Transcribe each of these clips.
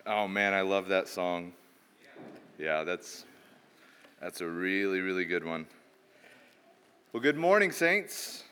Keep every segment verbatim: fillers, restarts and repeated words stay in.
Oh man, I love that song. Yeah, that's that's a really, really good one. Well, good morning, saints.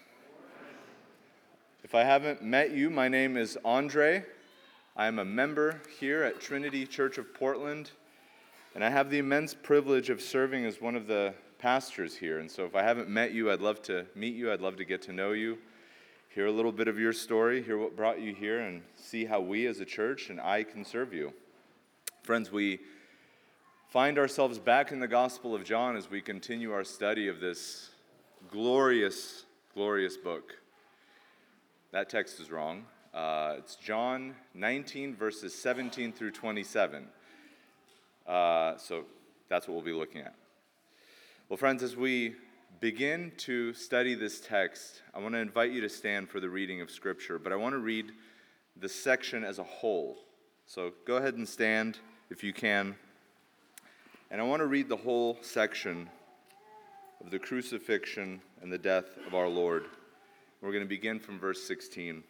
If I haven't met you, my name is Andre. I'm a member here at Trinity Church of Portland, and I have the immense privilege of serving as one of the pastors here. And so if I haven't met you, I'd love to meet you. I'd love to get to know you, hear a little bit of your story, hear what brought you here, and see how we as a church and I can serve you. Friends, we find ourselves back in the Gospel of John as we continue our study of this glorious, glorious book. That text is wrong. Uh, it's John nineteen, verses seventeen through twenty-seven. Uh, so that's what we'll be looking at. Well, friends, as we begin to study this text, I want to invite you to stand for the reading of Scripture, but I want to read the section as a whole. So go ahead and stand if you can. And I want to read the whole section of the crucifixion and the death of our Lord. We're going to begin from verse sixteen.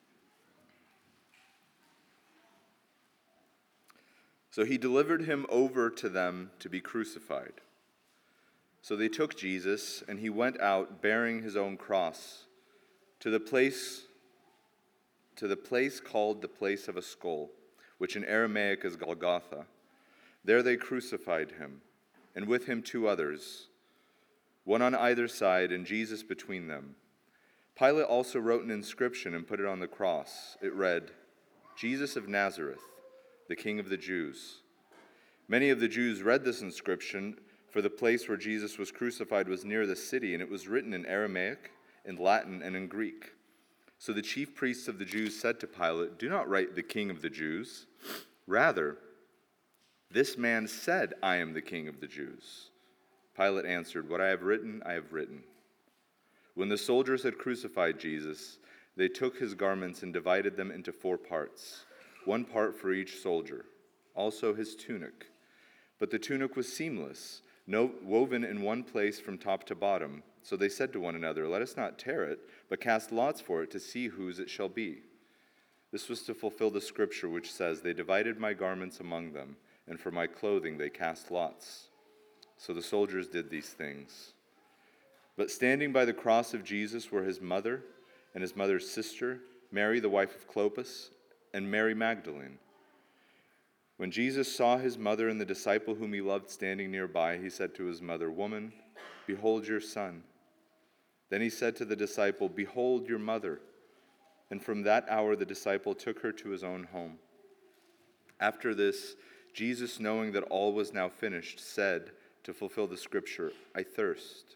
So he delivered him over to them to be crucified. So they took Jesus, and he went out bearing his own cross to the place to the place called the place of a skull, which in Aramaic is Golgotha. There they crucified him, and with him two others, one on either side, and Jesus between them. Pilate also wrote an inscription and put it on the cross. It read, "Jesus of Nazareth, the King of the Jews." Many of the Jews read this inscription, for the place where Jesus was crucified was near the city, and it was written in Aramaic, in Latin, and in Greek. So the chief priests of the Jews said to Pilate, "Do not write the King of the Jews. Rather, this man said, 'I am the King of the Jews.'" Pilate answered, "What I have written, I have written." When the soldiers had crucified Jesus, they took his garments and divided them into four parts, one part for each soldier, also his tunic. But the tunic was seamless, no, woven in one place from top to bottom. So they said to one another, "Let us not tear it, but cast lots for it to see whose it shall be." This was to fulfill the scripture which says, "They divided my garments among them, and for my clothing they cast lots." So the soldiers did these things. But standing by the cross of Jesus were his mother and his mother's sister, Mary the wife of Clopas, and Mary Magdalene. When Jesus saw his mother and the disciple whom he loved standing nearby, he said to his mother, "Woman, behold your son." Then he said to the disciple, "Behold your mother." And from that hour the disciple took her to his own home. After this, Jesus, knowing that all was now finished, said, to fulfill the scripture, "I thirst."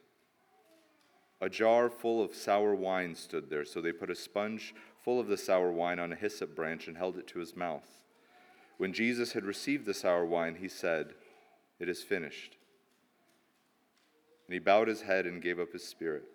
A jar full of sour wine stood there, so they put a sponge full of the sour wine on a hyssop branch and held it to his mouth. When Jesus had received the sour wine, he said, "It is finished." And he bowed his head and gave up his spirit.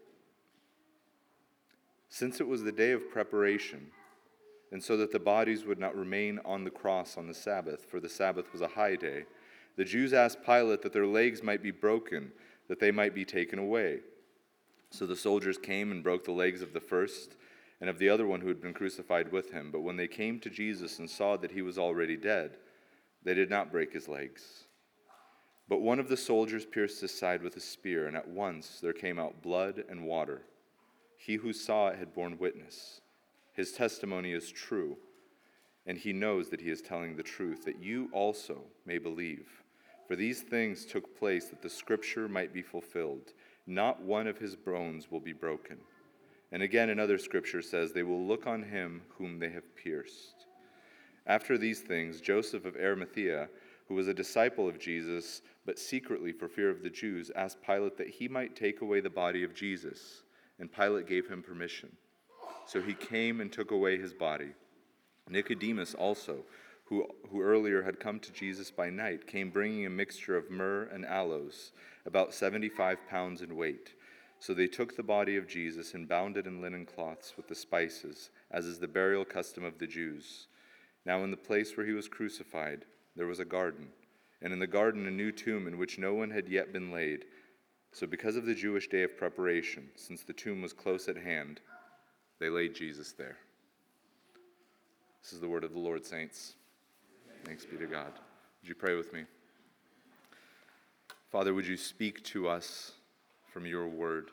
Since it was the day of preparation, and so that the bodies would not remain on the cross on the Sabbath, for the Sabbath was a high day, the Jews asked Pilate that their legs might be broken, that they might be taken away. So the soldiers came and broke the legs of the first and of the other one who had been crucified with him. But when they came to Jesus and saw that he was already dead, they did not break his legs. But one of the soldiers pierced his side with a spear, and at once there came out blood and water. He who saw it had borne witness. His testimony is true, and he knows that he is telling the truth, that you also may believe. For these things took place that the scripture might be fulfilled. Not one of his bones will be broken. And again, another scripture says, "They will look on him whom they have pierced." After these things, Joseph of Arimathea, who was a disciple of Jesus, but secretly for fear of the Jews, asked Pilate that he might take away the body of Jesus. And Pilate gave him permission. So he came and took away his body. Nicodemus also, who, who earlier had come to Jesus by night, came bringing a mixture of myrrh and aloes, about seventy-five pounds in weight. So they took the body of Jesus and bound it in linen cloths with the spices, as is the burial custom of the Jews. Now in the place where he was crucified, there was a garden, and in the garden a new tomb in which no one had yet been laid. So because of the Jewish day of preparation, since the tomb was close at hand, they laid Jesus there. This is the word of the Lord, saints. Thanks be to God. Would you pray with me? Father, would you speak to us from your word?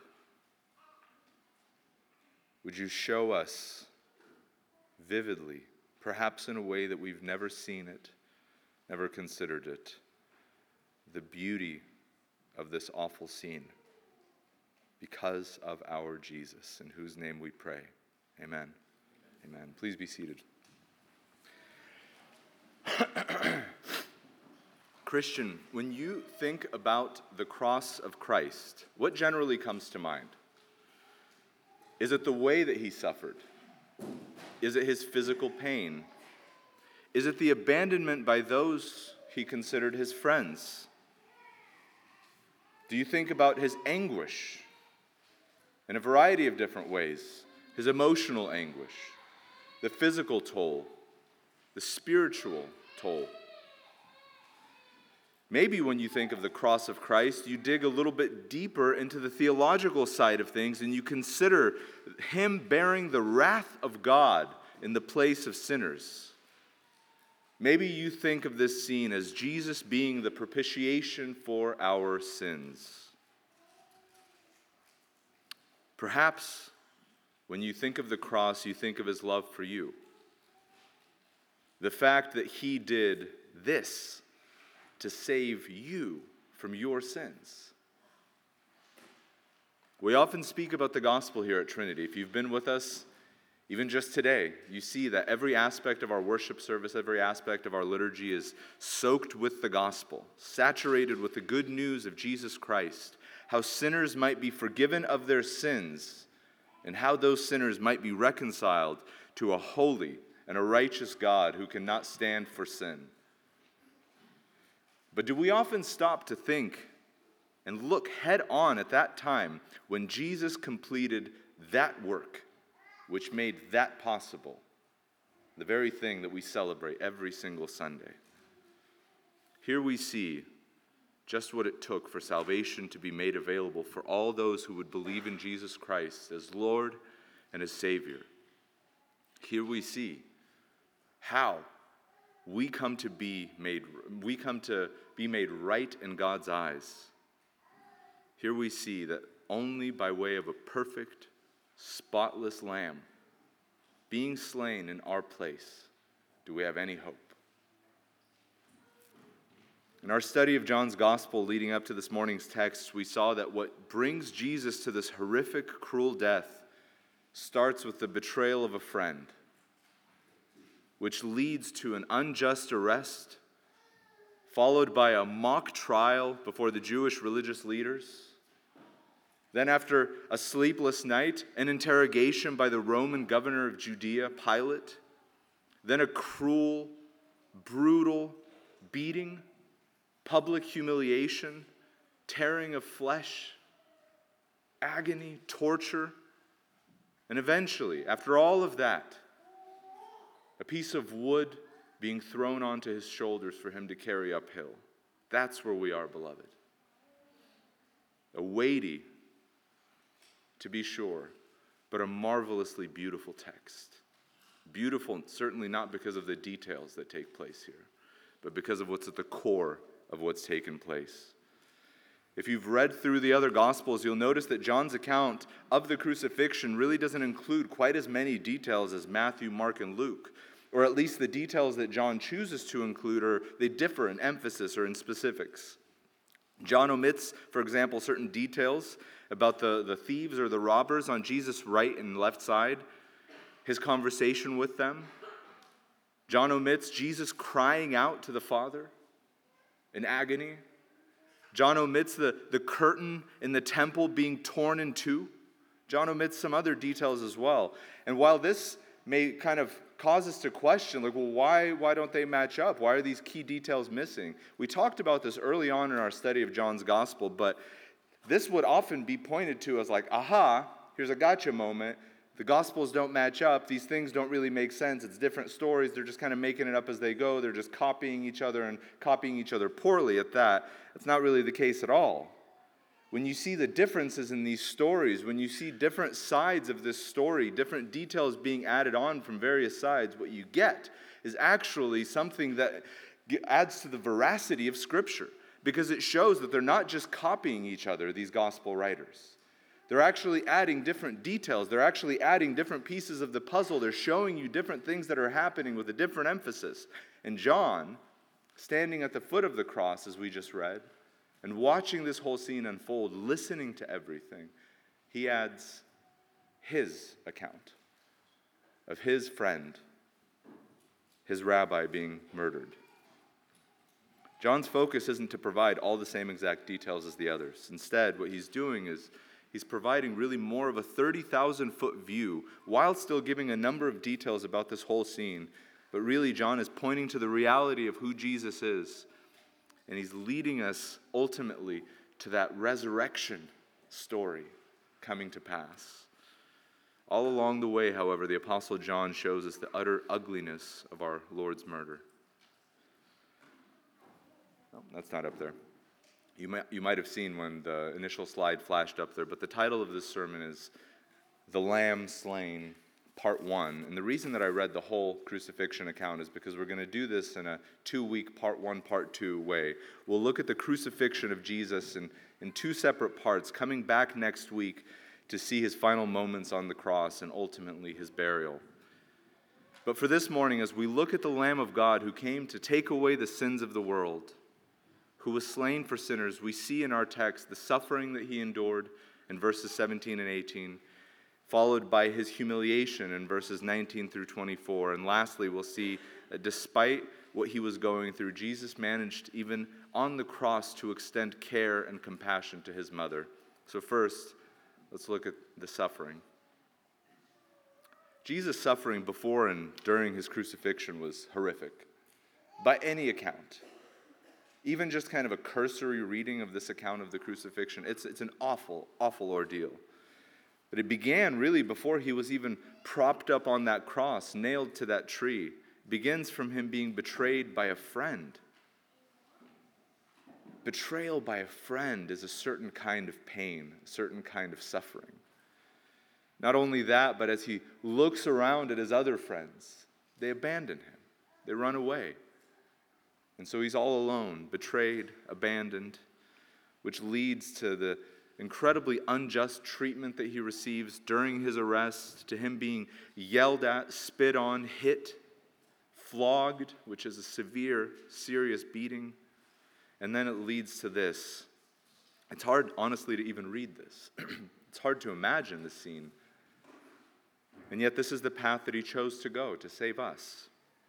Would you show us vividly, perhaps in a way that we've never seen it, never considered it, the beauty of this awful scene because of our Jesus, in whose name we pray. Amen. Amen. Please be seated. Christian, when you think about the cross of Christ, what generally comes to mind? Is it the way that he suffered? Is it his physical pain? Is it the abandonment by those he considered his friends? Do you think about his anguish in a variety of different ways? His emotional anguish, the physical toll, the spiritual toll. Maybe when you think of the cross of Christ, you dig a little bit deeper into the theological side of things and you consider him bearing the wrath of God in the place of sinners. Maybe you think of this scene as Jesus being the propitiation for our sins. Perhaps when you think of the cross, you think of his love for you. The fact that he did this to save you from your sins. We often speak about the gospel here at Trinity. If you've been with us, even just today, you see that every aspect of our worship service, every aspect of our liturgy is soaked with the gospel, saturated with the good news of Jesus Christ, how sinners might be forgiven of their sins, and how those sinners might be reconciled to a holy and a righteous God who cannot stand for sin. But do we often stop to think and look head on at that time when Jesus completed that work, which made that possible, the very thing that we celebrate every single Sunday? Here we see just what it took for salvation to be made available for all those who would believe in Jesus Christ as Lord and as Savior. Here we see how we come to be made we come to be made right in God's eyes. Here we see that only by way of a perfect, spotless lamb being slain in our place do we have any hope. In our study of John's gospel leading up to this morning's text, we saw that what brings Jesus to this horrific, cruel death starts with the betrayal of a friend, which leads to an unjust arrest, followed by a mock trial before the Jewish religious leaders. Then after a sleepless night, an interrogation by the Roman governor of Judea, Pilate. Then a cruel, brutal beating, public humiliation, tearing of flesh, agony, torture. And eventually, after all of that, a piece of wood being thrown onto his shoulders for him to carry uphill. That's where we are, beloved. A weighty, to be sure, but a marvelously beautiful text. Beautiful, certainly not because of the details that take place here, but because of what's at the core of what's taken place. If you've read through the other Gospels, you'll notice that John's account of the crucifixion really doesn't include quite as many details as Matthew, Mark, and Luke. Or at least the details that John chooses to include, are they differ in emphasis or in specifics. John omits, for example, certain details about the, the thieves or the robbers on Jesus' right and left side, his conversation with them. John omits Jesus crying out to the Father in agony. John omits the, the curtain in the temple being torn in two. John omits some other details as well. And while this may kind of cause us to question, like, well, why, why don't they match up? Why are these key details missing? We talked about this early on in our study of John's gospel, but this would often be pointed to as like, aha, here's a gotcha moment. The gospels don't match up. These things don't really make sense. It's different stories. They're just kind of making it up as they go. They're just copying each other and copying each other poorly at that. It's not really the case at all. When you see the differences in these stories, when you see different sides of this story, different details being added on from various sides, what you get is actually something that adds to the veracity of Scripture, because it shows that they're not just copying each other, these gospel writers. They're actually adding different details. They're actually adding different pieces of the puzzle. They're showing you different things that are happening with a different emphasis. And John, standing at the foot of the cross, as we just read, and watching this whole scene unfold, listening to everything, he adds his account of his friend, his rabbi, being murdered. John's focus isn't to provide all the same exact details as the others. Instead, what he's doing is he's providing really more of a thirty thousand foot view while still giving a number of details about this whole scene. But really, John is pointing to the reality of who Jesus is. And he's leading us ultimately to that resurrection story coming to pass. All along the way, however, the Apostle John shows us the utter ugliness of our Lord's murder. No, that's not up there. You might, you might have seen when the initial slide flashed up there, but the title of this sermon is The Lamb Slain, Part one. And the reason that I read the whole crucifixion account is because we're going to do this in a two-week part one, part two way. We'll look at the crucifixion of Jesus in, in two separate parts, coming back next week to see his final moments on the cross and ultimately his burial. But for this morning, as we look at the Lamb of God who came to take away the sins of the world, who was slain for sinners, we see in our text the suffering that he endured in verses seventeen and eighteen, followed by his humiliation in verses nineteen through twenty-four. And lastly, we'll see that despite what he was going through, Jesus managed even on the cross to extend care and compassion to his mother. So first, let's look at the suffering. Jesus' suffering before and during his crucifixion was horrific, by any account. Even just kind of a cursory reading of this account of the crucifixion, it's, it's an awful, awful ordeal. But it began really before he was even propped up on that cross, nailed to that tree. It begins from him being betrayed by a friend. Betrayal by a friend is a certain kind of pain, a certain kind of suffering. Not only that, but as he looks around at his other friends, they abandon him. They run away. And so he's all alone, betrayed, abandoned, which leads to the incredibly unjust treatment that he receives during his arrest, to him being yelled at, spit on, hit, flogged, which is a severe, serious beating. And then it leads to this. It's hard, honestly, to even read this. It's hard to imagine this scene. And yet this is the path that he chose to go to save us.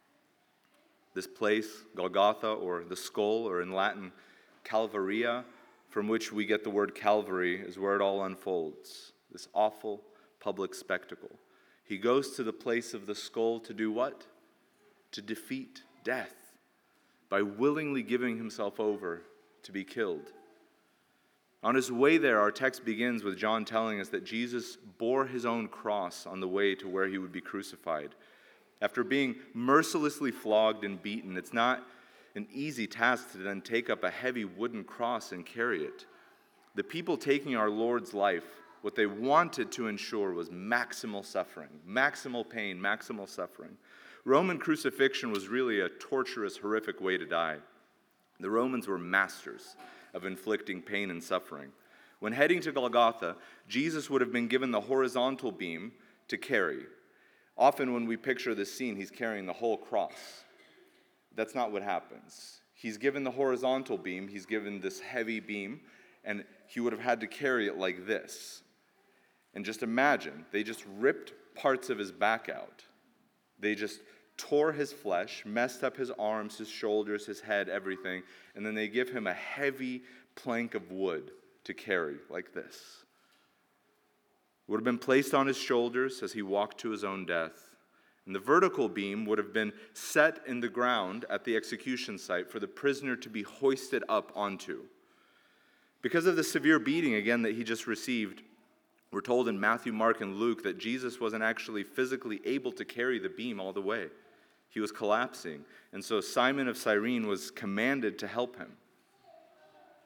This place, Golgotha, or the skull, or in Latin, Calvaria, from which we get the word Calvary, is where it all unfolds. This awful public spectacle. He goes to the place of the skull to do what? To defeat death by willingly giving himself over to be killed. On his way there, our text begins with John telling us that Jesus bore his own cross on the way to where he would be crucified. After being mercilessly flogged and beaten, it's not an easy task to then take up a heavy wooden cross and carry it. The people taking our Lord's life, what they wanted to ensure was maximal suffering, maximal pain, maximal suffering. Roman crucifixion was really a torturous, horrific way to die. The Romans were masters of inflicting pain and suffering. When heading to Golgotha, Jesus would have been given the horizontal beam to carry. Often when we picture this scene, he's carrying the whole cross. That's not what happens. He's given the horizontal beam, he's given this heavy beam, and he would have had to carry it like this. And just imagine, they just ripped parts of his back out. They just tore his flesh, messed up his arms, his shoulders, his head, everything, and then they give him a heavy plank of wood to carry like this. It would have been placed on his shoulders as he walked to his own death. And the vertical beam would have been set in the ground at the execution site for the prisoner to be hoisted up onto. Because of the severe beating, again, that he just received, we're told in Matthew, Mark, and Luke that Jesus wasn't actually physically able to carry the beam all the way. He was collapsing. And so Simon of Cyrene was commanded to help him.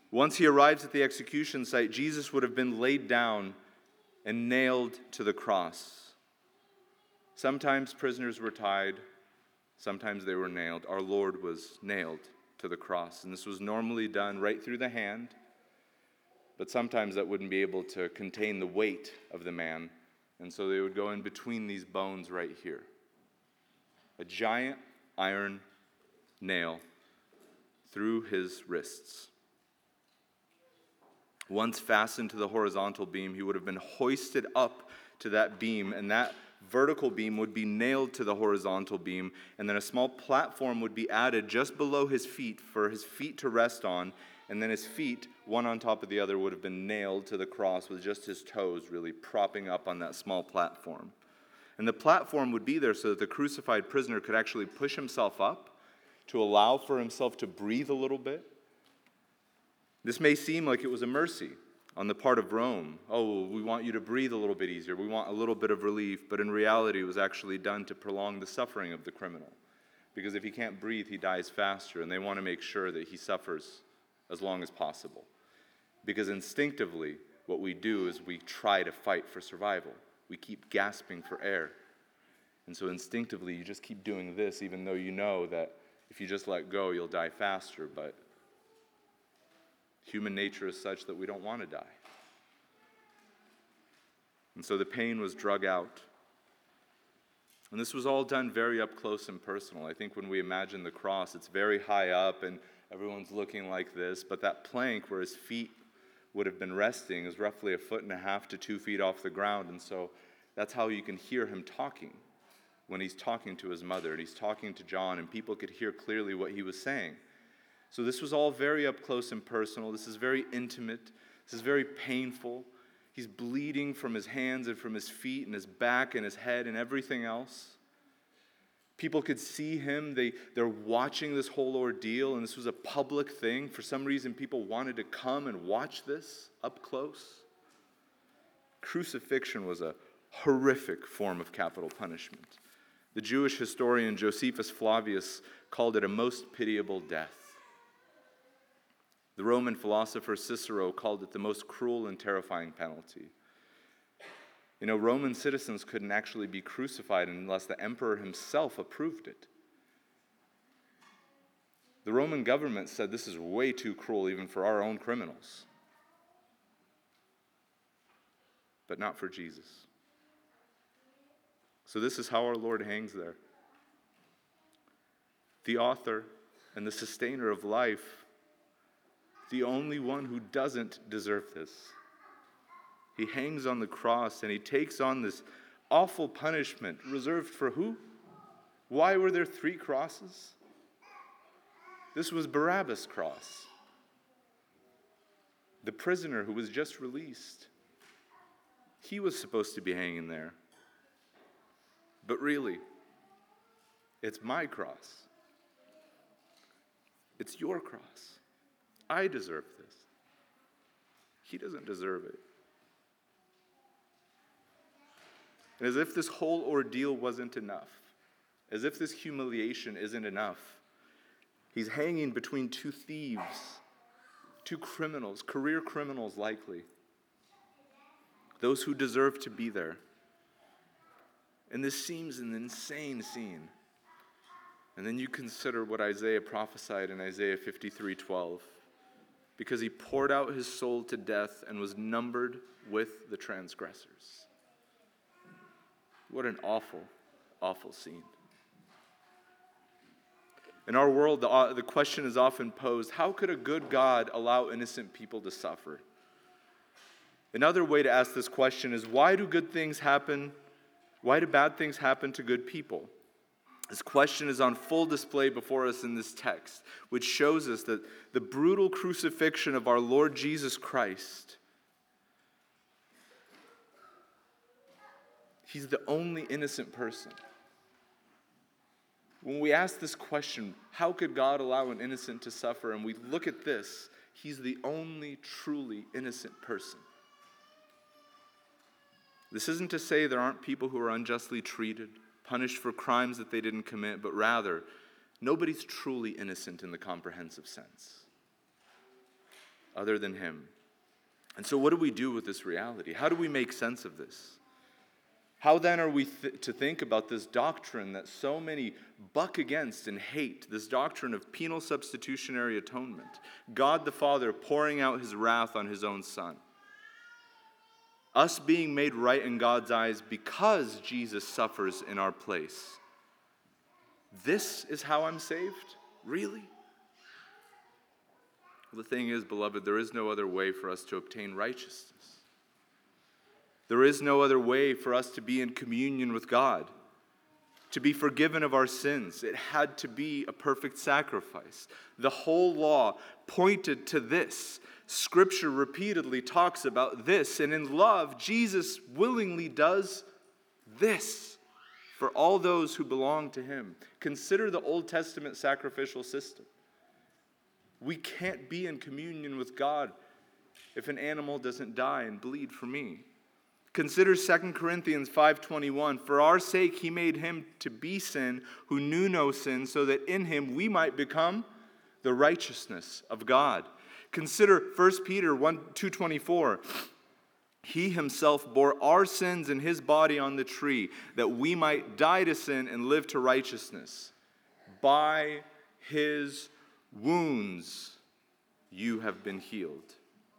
Once he arrives at the execution site, Jesus would have been laid down and nailed to the cross. Sometimes prisoners were tied, sometimes they were nailed. Our Lord was nailed to the cross, and this was normally done right through the hand, but sometimes that wouldn't be able to contain the weight of the man, and so they would go in between these bones right here. A giant iron nail through his wrists. Once fastened to the horizontal beam, he would have been hoisted up to that beam, and that vertical beam would be nailed to the horizontal beam, and then a small platform would be added just below his feet for his feet to rest on, and then his feet, one on top of the other, would have been nailed to the cross with just his toes really propping up on that small platform. And the platform would be there so that the crucified prisoner could actually push himself up to allow for himself to breathe a little bit. This may seem like it was a mercy on the part of Rome. Oh, we want you to breathe a little bit easier. We want a little bit of relief. But in reality, it was actually done to prolong the suffering of the criminal. Because if he can't breathe, he dies faster. And they want to make sure that he suffers as long as possible. Because instinctively, what we do is we try to fight for survival. We keep gasping for air. And so instinctively, you just keep doing this, even though you know that if you just let go, you'll die faster. But human nature is such that we don't want to die. And so the pain was drug out. And this was all done very up close and personal. I think when we imagine the cross, it's very high up and everyone's looking like this. But that plank where his feet would have been resting is roughly a foot and a half to two feet off the ground. And so that's how you can hear him talking when he's talking to his mother. And he's talking to John, and people could hear clearly what he was saying. So this was all very up close and personal. This is very intimate. This is very painful. He's bleeding from his hands and from his feet and his back and his head and everything else. People could see him. They, they're watching this whole ordeal, and this was a public thing. For some reason, people wanted to come and watch this up close. Crucifixion was a horrific form of capital punishment. The Jewish historian Josephus Flavius called it a most pitiable death. The Roman philosopher Cicero called it the most cruel and terrifying penalty. You know, Roman citizens couldn't actually be crucified unless the emperor himself approved it. The Roman government said this is way too cruel even for our own criminals. But not for Jesus. So this is how our Lord hangs there. The author and the sustainer of life, the only one who doesn't deserve this. He hangs on the cross and he takes on this awful punishment reserved for who? Why were there three crosses? This was Barabbas' cross. The prisoner who was just released. He was supposed to be hanging there. But really, it's my cross. It's your cross. I deserve this. He doesn't deserve it. And as if this whole ordeal wasn't enough, as if this humiliation isn't enough, he's hanging between two thieves, two criminals, career criminals likely, those who deserve to be there. And this seems an insane scene. And then you consider what Isaiah prophesied in Isaiah fifty-three twelve. Because he poured out his soul to death and was numbered with the transgressors. What an awful, awful scene. In our world, the, the question is often posed, how could a good God allow innocent people to suffer? Another way to ask this question is, why do good things happen? Why do bad things happen to good people? This question is on full display before us in this text, which shows us that the brutal crucifixion of our Lord Jesus Christ, he's the only innocent person. When we ask this question, how could God allow an innocent to suffer? And we look at this, he's the only truly innocent person. This isn't to say there aren't people who are unjustly treated, punished for crimes that they didn't commit, but rather, nobody's truly innocent in the comprehensive sense. other than him. And so what do we do with this reality? How do we make sense of this? How then are we th- to think about this doctrine that so many buck against and hate, this doctrine of penal substitutionary atonement, God the Father pouring out his wrath on his own Son, us being made right in God's eyes because Jesus suffers in our place? This is how I'm saved? Really? Well, the thing is, beloved, there is no other way for us to obtain righteousness. There is no other way for us to be in communion with God, to be forgiven of our sins. It had to be a perfect sacrifice. The whole law pointed to this. Scripture repeatedly talks about this, and in love, Jesus willingly does this for all those who belong to him. Consider the Old Testament sacrificial system. We can't be in communion with God if an animal doesn't die and bleed for me. Consider Second Corinthians five twenty-one. For our sake he made him to be sin who knew no sin, so that in him we might become the righteousness of God. Consider First Peter two twenty-four. He himself bore our sins in his body on the tree, that we might die to sin and live to righteousness. By his wounds you have been healed.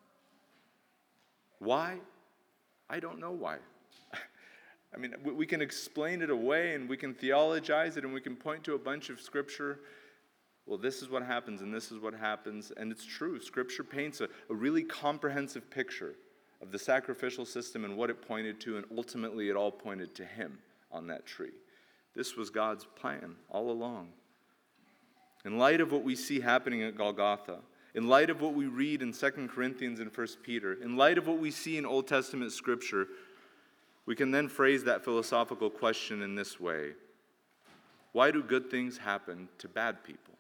Why? I don't know why. I mean, we can explain it away and we can theologize it and we can point to a bunch of scripture. Well, this is what happens and this is what happens. And it's true. Scripture paints a, a really comprehensive picture of the sacrificial system and what it pointed to, and ultimately it all pointed to him on that tree. This was God's plan all along. In light of what we see happening at Golgotha, in light of what we read in Second Corinthians and First Peter, in light of what we see in Old Testament Scripture, we can then phrase that philosophical question in this way. Why do good things happen to bad people?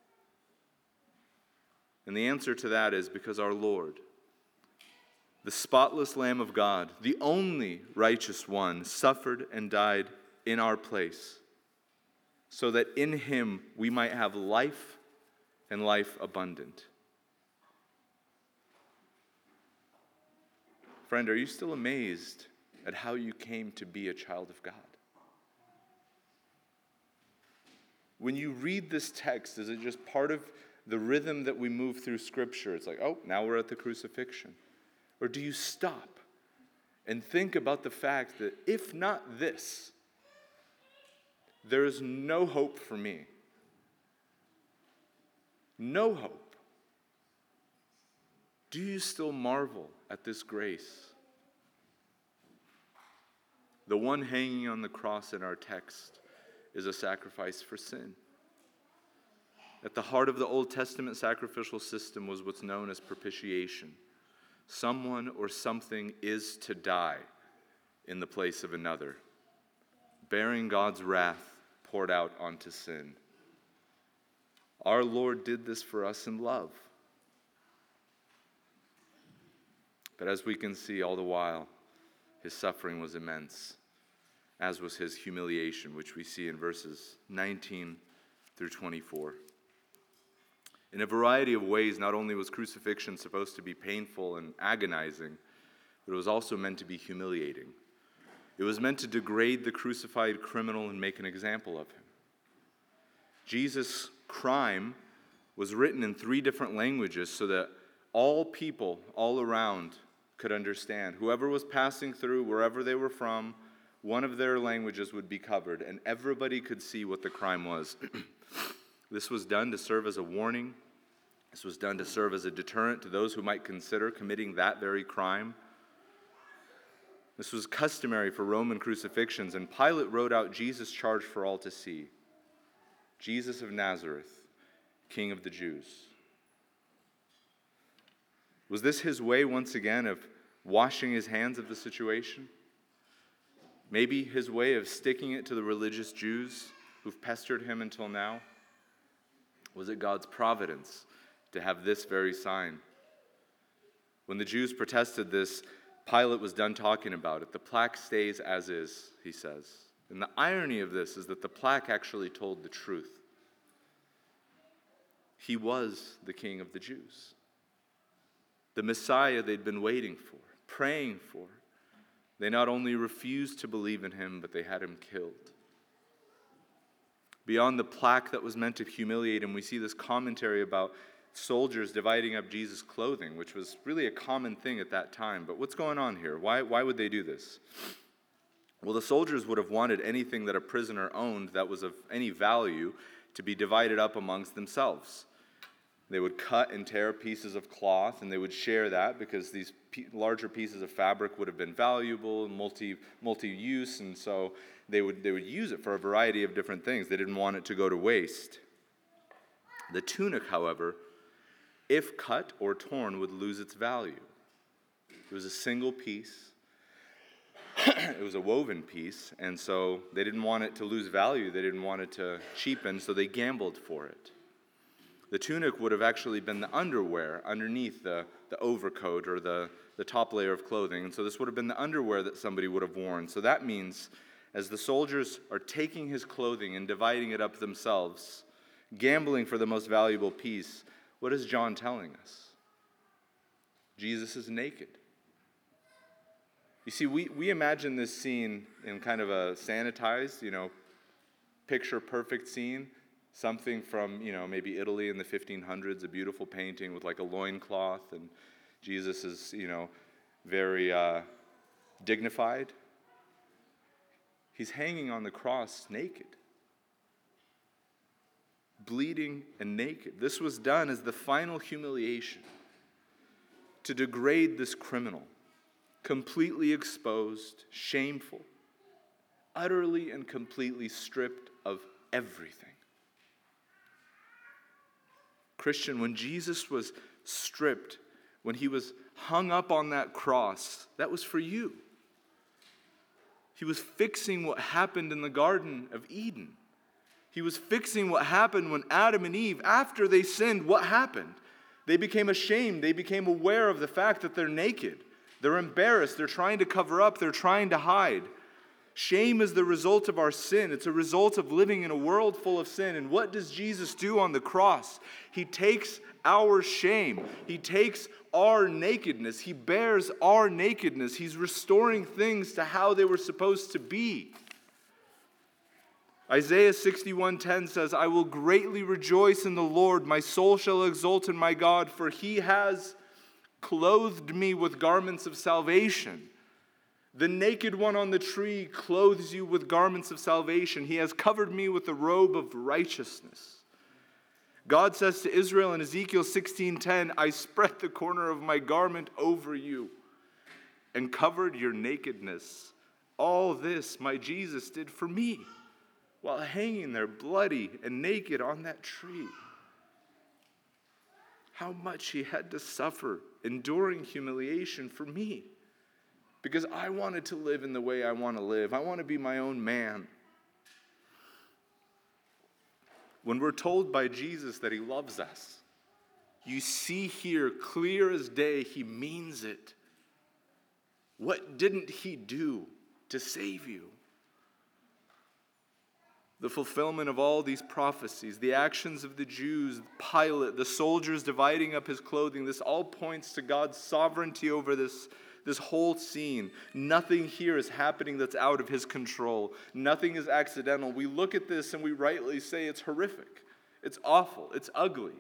And the answer to that is because our Lord, the spotless Lamb of God, the only righteous one, suffered and died in our place, so that in him we might have life and life abundant. Friend, are you still amazed at how you came to be a child of God? When you read this text, is it just part of the rhythm that we move through Scripture? It's like, oh, now we're at the crucifixion. Or do you stop and think about the fact that if not this, there is no hope for me? No hope. Do you still marvel at this grace? The one hanging on the cross in our text is a sacrifice for sin. At the heart of the Old Testament sacrificial system was what's known as propitiation. Someone or something is to die in the place of another, bearing God's wrath poured out onto sin. Our Lord did this for us in love. But as we can see all the while, his suffering was immense, as was his humiliation, which we see in verses nineteen through twenty-four. In a variety of ways, not only was crucifixion supposed to be painful and agonizing, but it was also meant to be humiliating. It was meant to degrade the crucified criminal and make an example of him. Jesus' crime was written in three different languages so that all people all around could understand. Whoever was passing through, wherever they were from, one of their languages would be covered, and everybody could see what the crime was. This was done to serve as a warning. This was done to serve as a deterrent to those who might consider committing that very crime. This was customary for Roman crucifixions, and Pilate wrote out Jesus' charge for all to see. Jesus of Nazareth, King of the Jews. Was this his way once again of washing his hands of the situation? Maybe his way of sticking it to the religious Jews who've pestered him until now? Was it God's providence to have this very sign? When the Jews protested this, Pilate was done talking about it. The plaque stays as is, he says. And the irony of this is that the plaque actually told the truth. He was the King of the Jews. the Messiah they'd been waiting for, praying for. They not only refused to believe in him, but they had him killed. Beyond the plaque that was meant to humiliate him, we see this commentary about soldiers dividing up Jesus' clothing, which was really a common thing at that time. But what's going on here? Why, why would they do this? Well, the soldiers would have wanted anything that a prisoner owned that was of any value to be divided up amongst themselves. They would cut and tear pieces of cloth, and they would share that because these p- larger pieces of fabric would have been valuable and multi, multi-use, and so they would, they would use it for a variety of different things. They didn't want it to go to waste. The tunic, however, if cut or torn, would lose its value. It was a single piece. It was a woven piece, and so they didn't want it to lose value. They didn't want it to cheapen, so they gambled for it. The tunic would have actually been the underwear underneath the, the overcoat or the, the top layer of clothing. And so this would have been the underwear that somebody would have worn. So that means as the soldiers are taking his clothing and dividing it up themselves, gambling for the most valuable piece, what is John telling us? Jesus is naked. You see, we, we imagine this scene in kind of a sanitized, you know, picture-perfect scene. Something from, you know, maybe Italy in the fifteen hundreds, a beautiful painting with like a loincloth, and Jesus is, you know, very uh, dignified. He's hanging on the cross naked, bleeding and naked. This was done as the final humiliation to degrade this criminal, completely exposed, shameful, utterly and completely stripped of everything. Christian, when Jesus was stripped, when he was hung up on that cross, that was for you. He was fixing what happened in the Garden of Eden. He was fixing what happened when Adam and Eve, after they sinned, what happened? They became ashamed. They became aware of the fact that they're naked. They're embarrassed. They're trying to cover up. They're trying to hide. Shame is the result of our sin. It's a result of living in a world full of sin. And what does Jesus do on the cross? He takes our shame. He takes our nakedness. He bears our nakedness. He's restoring things to how they were supposed to be. Isaiah sixty-one ten says, I will greatly rejoice in the Lord. My soul shall exult in my God, for he has clothed me with garments of salvation. The naked one on the tree clothes you with garments of salvation. He has covered me with the robe of righteousness. God says to Israel in Ezekiel sixteen ten, I spread the corner of my garment over you and covered your nakedness. All this my Jesus did for me while hanging there bloody and naked on that tree. How much he had to suffer, enduring humiliation for me. Because I wanted to live in the way I want to live. I want to be my own man. When we're told by Jesus that he loves us, you see here clear as day he means it. What didn't he do to save you? The fulfillment of all these prophecies, the actions of the Jews, Pilate, the soldiers dividing up his clothing, this all points to God's sovereignty over this This whole scene. Nothing here is happening that's out of his control. Nothing is accidental. We look at this and we rightly say it's horrific. It's awful. It's ugly.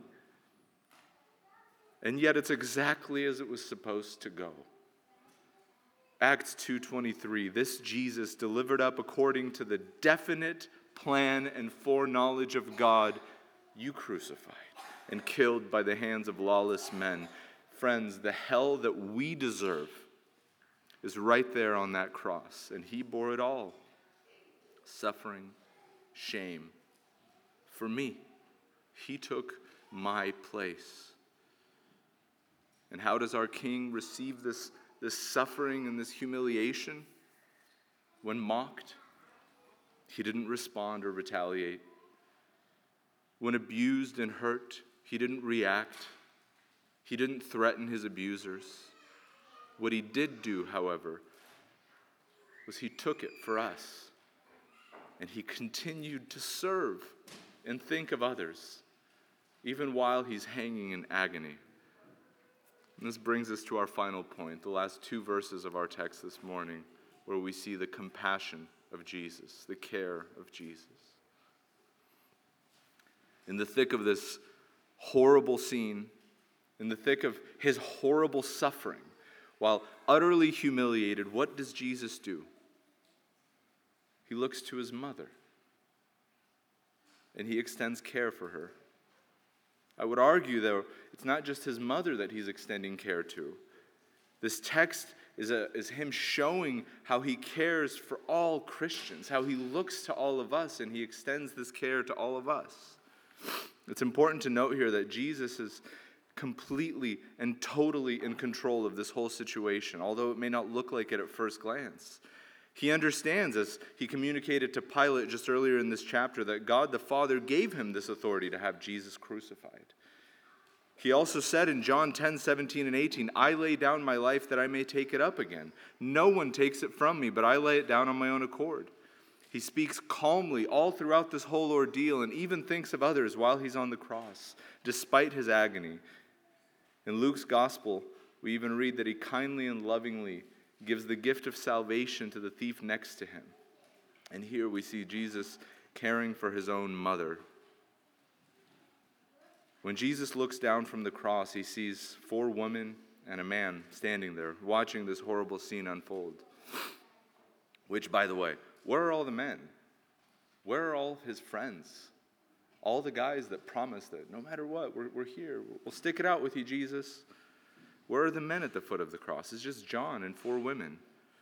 And yet it's exactly as it was supposed to go. Acts two twenty-three, this Jesus delivered up according to the definite plan and foreknowledge of God, you crucified and killed by the hands of lawless men. Friends, the hell that we deserve is right there on that cross, and he bore it all. Suffering, shame. For me, he took my place. And how does our King receive this, this suffering and this humiliation? When mocked, he didn't respond or retaliate. When abused and hurt, he didn't react. He didn't threaten his abusers. What he did do, however, was he took it for us. And he continued to serve and think of others, even while he's hanging in agony. And this brings us to our final point, the last two verses of our text this morning, where we see the compassion of Jesus, the care of Jesus. In the thick of this horrible scene, in the thick of his horrible suffering, while utterly humiliated, what does Jesus do? He looks to his mother, and he extends care for her. I would argue, though, it's not just his mother that he's extending care to. This text is, a, is him showing how he cares for all Christians, how he looks to all of us, and he extends this care to all of us. It's important to note here that Jesus is completely and totally in control of this whole situation, although it may not look like it at first glance. He understands, as he communicated to Pilate just earlier in this chapter, that God the Father gave him this authority to have Jesus crucified. He also said in John ten, seventeen, and eighteen, I lay down my life that I may take it up again. No one takes it from me, but I lay it down on my own accord. He speaks calmly all throughout this whole ordeal and even thinks of others while he's on the cross, despite his agony. In Luke's gospel, we even read that he kindly and lovingly gives the gift of salvation to the thief next to him. And here we see Jesus caring for his own mother. When Jesus looks down from the cross, he sees four women and a man standing there, watching this horrible scene unfold. Which, by the way, where are all the men? Where are all his friends? All the guys that promised that no matter what, we're, we're here. We'll stick it out with you, Jesus. Where are the men at the foot of the cross? It's just John and four women.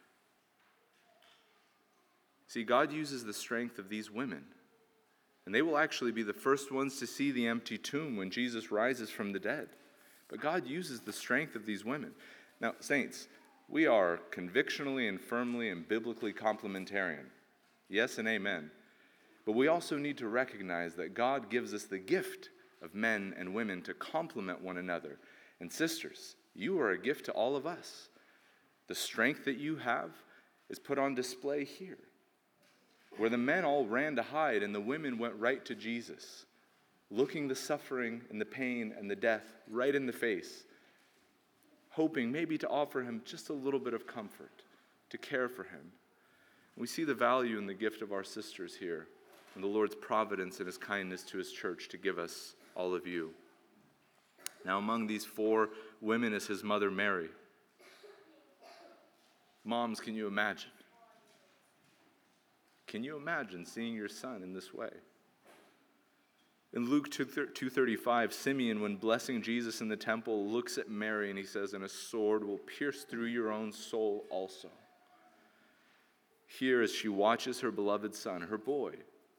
See, God uses the strength of these women, and they will actually be the first ones to see the empty tomb when Jesus rises from the dead. But God uses the strength of these women. Now, saints, we are convictionally and firmly and biblically complementarian. Yes and amen. But we also need to recognize that God gives us the gift of men and women to complement one another. And sisters, you are a gift to all of us. The strength that you have is put on display here, where the men all ran to hide and the women went right to Jesus, looking the suffering and the pain and the death right in the face, hoping maybe to offer him just a little bit of comfort, to care for him. We see the value in the gift of our sisters here, and the Lord's providence and his kindness to his church to give us all of you. Now, among these four women is his mother, Mary. Moms, can you imagine? Can you imagine seeing your son in this way? In Luke two thirty-five, Simeon, when blessing Jesus in the temple, looks at Mary and he says, and a sword will pierce through your own soul also. Here, as she watches her beloved son, her boy,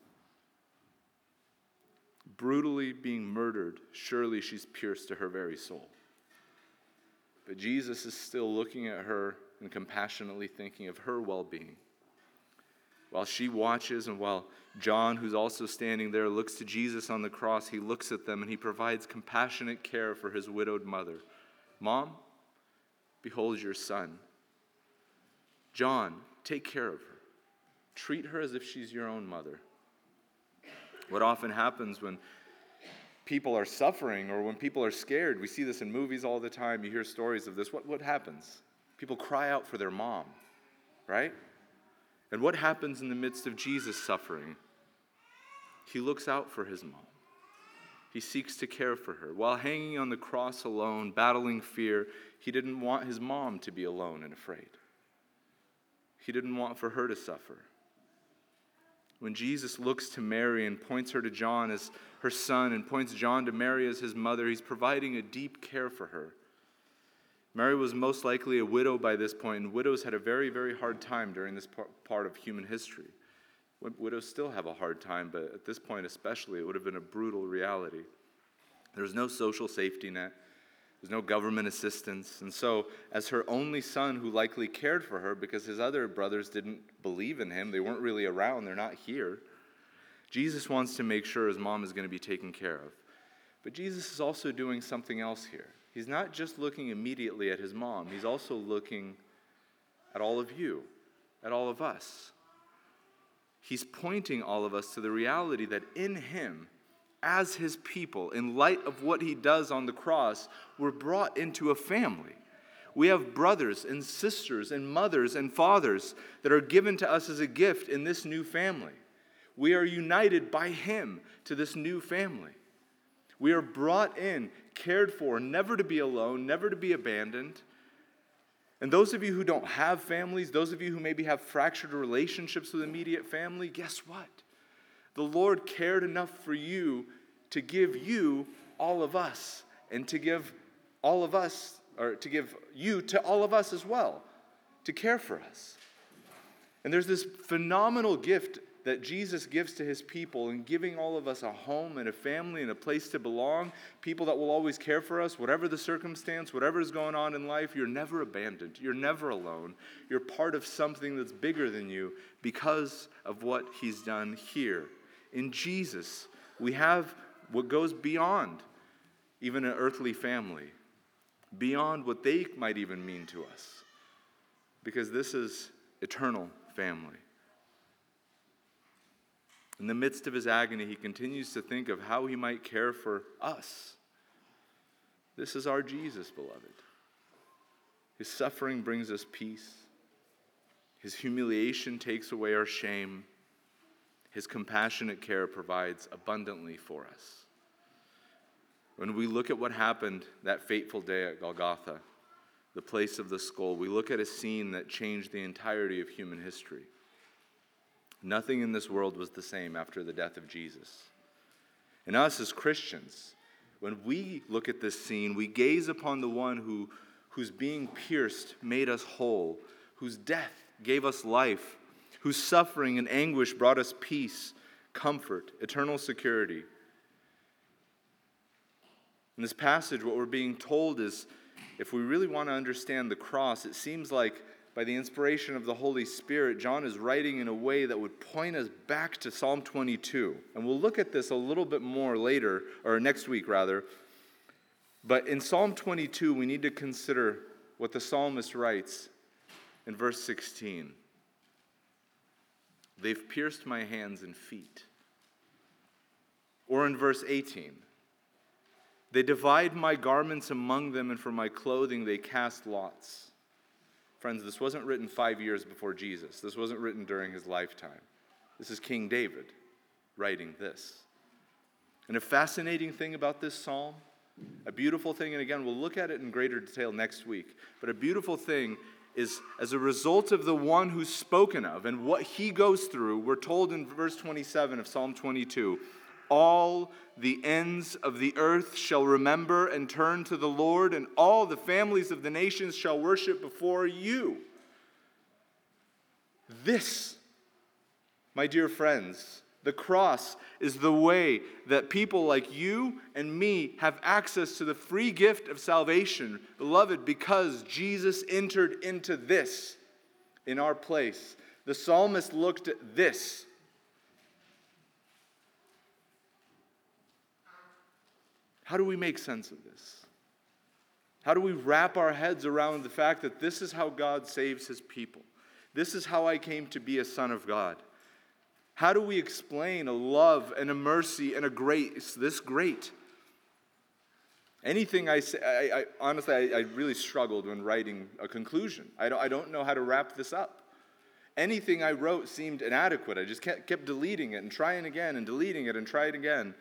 brutally being murdered, surely she's pierced to her very soul. But Jesus is still looking at her and compassionately thinking of her well-being. While she watches and while John, who's also standing there, looks to Jesus on the cross, he looks at them and he provides compassionate care for his widowed mother. Mom, behold your son. John, take care of her. Treat her as if she's your own mother. What often happens when people are suffering or when people are scared, we see this in movies all the time, you hear stories of this, what, what happens? People cry out for their mom, right? And what happens in the midst of Jesus' suffering? He looks out for his mom. He seeks to care for her. While hanging on the cross alone, battling fear, he didn't want his mom to be alone and afraid. He didn't want for her to suffer. When Jesus looks to Mary and points her to John as her son and points John to Mary as his mother, he's providing a deep care for her. Mary was most likely a widow by this point, and widows had a very, very hard time during this part of human history. Widows still have a hard time, but at this point especially, it would have been a brutal reality. There was no social safety net. There's no government assistance. And so, as her only son, who likely cared for her because his other brothers didn't believe in him, they weren't really around, they're not here, Jesus wants to make sure his mom is going to be taken care of. But Jesus is also doing something else here. He's not just looking immediately at his mom. He's also looking at all of you, at all of us. He's pointing all of us to the reality that in him, as his people, in light of what he does on the cross, we're brought into a family. We have brothers and sisters and mothers and fathers that are given to us as a gift in this new family. We are united by him to this new family. We are brought in, cared for, never to be alone, never to be abandoned. And those of you who don't have families, those of you who maybe have fractured relationships with immediate family, guess what? The Lord cared enough for you to give you all of us, and to give all of us, or to give you to all of us as well, to care for us. And there's this phenomenal gift that Jesus gives to his people in giving all of us a home and a family and a place to belong, people that will always care for us, whatever the circumstance, whatever is going on in life. You're never abandoned. You're never alone. You're part of something that's bigger than you because of what he's done here. In Jesus, we have what goes beyond even an earthly family, beyond what they might even mean to us, because this is eternal family. In the midst of his agony, he continues to think of how he might care for us. This is our Jesus, beloved. His suffering brings us peace. His humiliation takes away our shame. His compassionate care provides abundantly for us. When we look at what happened that fateful day at Golgotha, the place of the skull, we look at a scene that changed the entirety of human history. Nothing in this world was the same after the death of Jesus. And us as Christians, when we look at this scene, we gaze upon the one who, whose being pierced made us whole, whose death gave us life, whose suffering and anguish brought us peace, comfort, eternal security. In this passage, what we're being told is, if we really want to understand the cross, it seems like by the inspiration of the Holy Spirit, John is writing in a way that would point us back to Psalm twenty-two. And we'll look at this a little bit more later, or next week rather. But in Psalm twenty-two, we need to consider what the psalmist writes in verse sixteen. They've pierced my hands and feet. Or in verse eighteen. They divide my garments among them, and for my clothing they cast lots. Friends, this wasn't written five years before Jesus. This wasn't written during his lifetime. This is King David writing this. And a fascinating thing about this psalm, a beautiful thing, and again, we'll look at it in greater detail next week, but a beautiful thing is, as a result of the one who's spoken of and what he goes through, we're told in verse twenty-seven of Psalm twenty-two, all the ends of the earth shall remember and turn to the Lord, and all the families of the nations shall worship before you. This, my dear friends, the cross is the way that people like you and me have access to the free gift of salvation, beloved, because Jesus entered into this in our place. The psalmist looked at this. How do we make sense of this? How do we wrap our heads around the fact that this is how God saves his people? This is how I came to be a son of God. How do we explain a love and a mercy and a grace this great? Anything I say, I, I, honestly, I, I really struggled when writing a conclusion. I don't, I don't know how to wrap this up. Anything I wrote seemed inadequate. I just kept, kept deleting it and trying again and deleting it and trying again.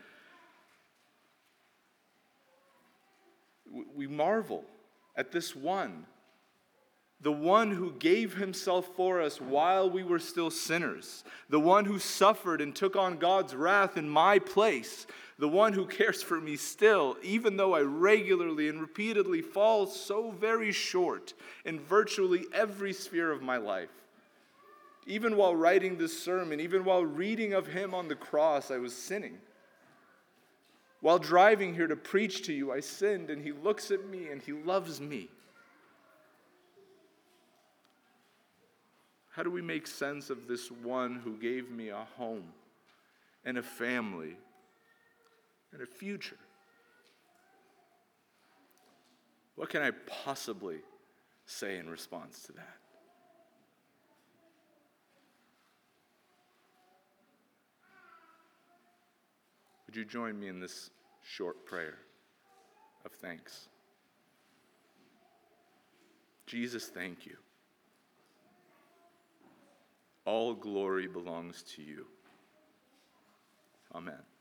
We marvel at this one, the one who gave himself for us while we were still sinners, the one who suffered and took on God's wrath in my place, the one who cares for me still, even though I regularly and repeatedly fall so very short in virtually every sphere of my life. Even while writing this sermon, even while reading of him on the cross, I was sinning. While driving here to preach to you, I sinned, and he looks at me and he loves me. How do we make sense of this one who gave me a home and a family and a future? What can I possibly say in response to that? Would you join me in this short prayer of thanks? Jesus, thank you. All glory belongs to you. Amen.